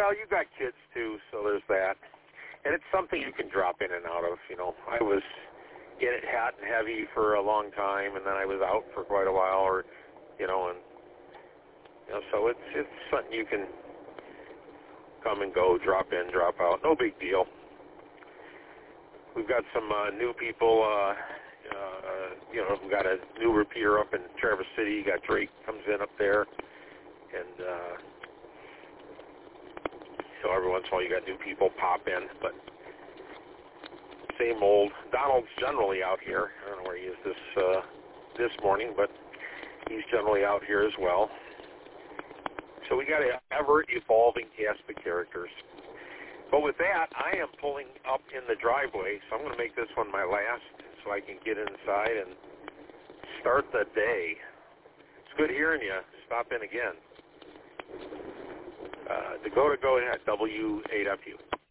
Well, you got kids too, so there's that. And it's something you can drop in and out of. I was in it hot and heavy for a long time, and then I was out for quite a while, so it's something you can come and go, drop in, drop out. No big deal. We've got some new people. We've got a new repeater up in Traverse City. You got Drake comes in up there, and so every once in a while you got new people pop in, but same old. Donald's generally out here. I don't know where he is this morning, but he's generally out here as well. So we got an ever-evolving cast of characters. But with that, I am pulling up in the driveway, so I'm going to make this one my last so I can get inside and start the day. It's good hearing you. Stop in again. Dakota, go ahead. W8FU.